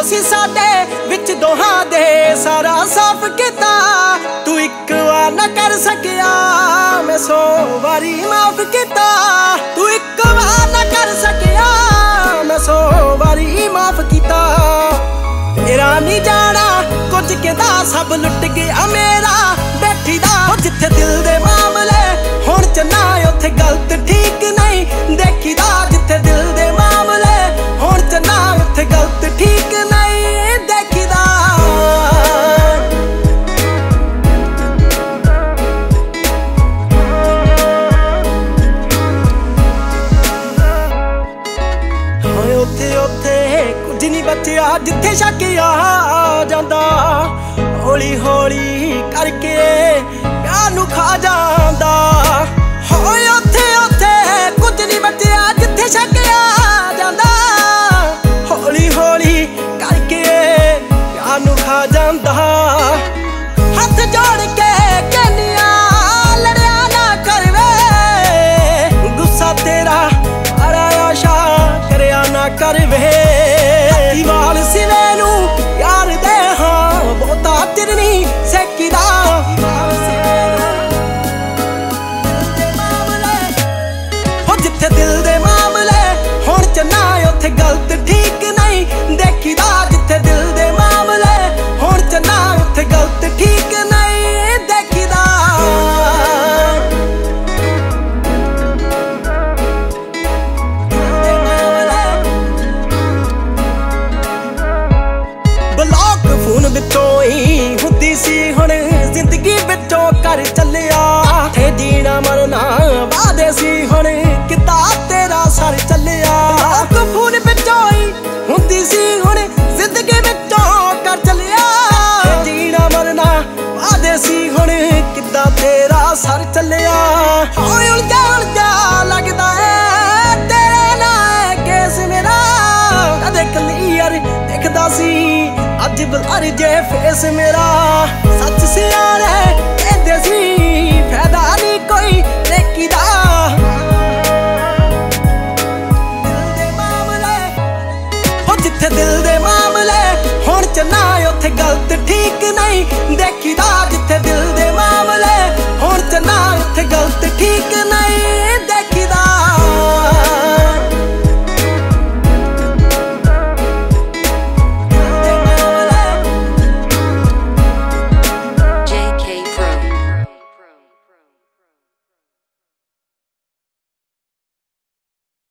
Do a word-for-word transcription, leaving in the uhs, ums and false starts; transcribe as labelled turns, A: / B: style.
A: ਸੀ ਸਾਡੇ ਵਿੱਚ ਦੋਹਾਂ ਦੇ ਸਾਰਾ ਸਾਫ਼ ਕੀਤਾ। ਤੂੰ ਇੱਕ ਵਾਰ ਨਾ ਕਰ ਸਕਿਆ ਮੈਂ ਸੌ ਵਾਰੀ ਮਾਫ ਕੀਤਾ। ਤੂੰ ਇੱਕ ਵਾਰ ਨਾ ਕਰ ਸਕਿਆ ਮੈਂ ਸੌ ਵਾਰੀ ਮਾਫ ਕੀਤਾ। ਤੇਰਾ ਨਹੀਂ ਜਾਣਾ ਕੁਝ ਕਹਿੰਦਾ ਸਭ ਲੁੱਟ ਗਿਆ ਮੇਰਾ ਬੈਠੀ ਦਾ। ਜਿੱਥੇ ਦਿਲ ਦੇ ਮਾਮਲੇ ਹੁਣ ਚੰਨਾ ਉੱਥੇ ਗਲਤ ਠੀਕ ਨਹੀਂ ਦੇਖੀਦਾ। ਜਿੱਥੇ ਦਿਲ ਦੇ ਮਾਮਲੇ ਹੁਣ ਚੰਨਾ ਉੱਥੇ ਗਲਤ ਠੀਕ ਨਹੀਂ ਦੇਖੀਦਾ। ਹੋਏ ਉੱਥੇ ਉੱਥੇ ਕੁਝ ਨਹੀਂ ਬਚਿਆ ਜਿੱਥੇ ਸ਼ੱਕ ਆ ਜਾਂਦਾ। ਹੌਲੀ ਹੌਲੀ ਕਰਕੇ ਪਿਆਰ ਨੂੰ ਖਾ ਜਾਂਦਾ। ਹੋਏ ਉੱਥੇ ਉੱਥੇ ਕੁਝ ਨਹੀਂ ਬਚਿਆ ਜਿੱਥੇ ਸ਼ੱਕ ਆ ਜਾਂਦਾ। ਹੌਲੀ ਹੌਲੀ ਕਰਕੇ ਪਿਆਰ ਨੂੰ ਖਾ ਜਾਂਦਾ। ਹੱਥ ਜੋੜ ਕੇ ਕਹਿੰਦੀਆਂ ਲੜਿਆ ਨਾ ਕਰ ਵੇ। ਗੁੱਸਾ ਤੇਰਾ ਆਰਾ ਆਸ਼ਾ ਕਰਿਆ ਨਾ ਕਰ ਵੇ। ਵਾਲ ਸਿਵੇ ਨੂੰ ਯਾਰ ਦੇ ਹਾਂ ਬਹੁਤਾ ਚਿਰ ਨਹੀਂ ਸੇਕੀਦਾ। ਹੋ ਜਿੱਥੇ ਦਿਲ ਦੇ ਮਾਮਲੇ ਹੁਣ ਚੰਨਾ ਉੱਥੇ ਗਲਤ ਠੀਕ ਨਹੀਂ ਦੇਖੀਦਾ। ਜਿੱਥੇ ਦਿਲ ਦੇ ਮਾਮਲੇ ਹੁਣ ਚੰਨਾ ਉੱਥੇ ਗਲਤ ਠੀਕ ਨਹੀਂ ਦੇਖੀਦਾ। ਬਲੌਕ ਫੋਨ ਵਿੱਚੋਂ ਹੀ ਹੁੰਦੀ ਸੀ ਹੁਣ ਜ਼ਿੰਦਗੀ ਵਿੱਚੋਂ ਕਰ ਚੱਲਿਆ। ਇੱਥੇ ਜੀਣਾ ਮਰਨਾ ਵਾਦੇ ਸੀ ਹੁਣ ਕਿੱਦਾਂ ਤੇਰਾ ਸਰ ਚੱਲਿਆ। ਬਲੌਕ ਫੋਨ ਵਿੱਚੋਂ ਹੀ ਹੁੰਦੀ ਸੀ ਹੁਣ ਜ਼ਿੰਦਗੀ ਵਿੱਚੋਂ ਕਰ ਚੱਲਿਆ। ਇੱਥੇ ਜੀਣਾ ਮਰਨਾ ਵਾਦੇ ਸੀ ਹੁਣ ਕਿੱਦਾਂ ਤੇਰਾ ਸਰ ਚੱਲਿਆ। ਹੋਏ ਉਲਝਾ ਉਲਝਾ ਲੱਗਦਾ ਏ ਤੇਰੇ ਨਾਲ ਕੇਸ ਮੇਰਾ। ਕਦੇ ਕਲੀਅਰ ਦਿਖਦਾ ਸੀ ਅੱਜ ਬਲਰ ਜੇ ਫੇਸ ਮੇਰਾ।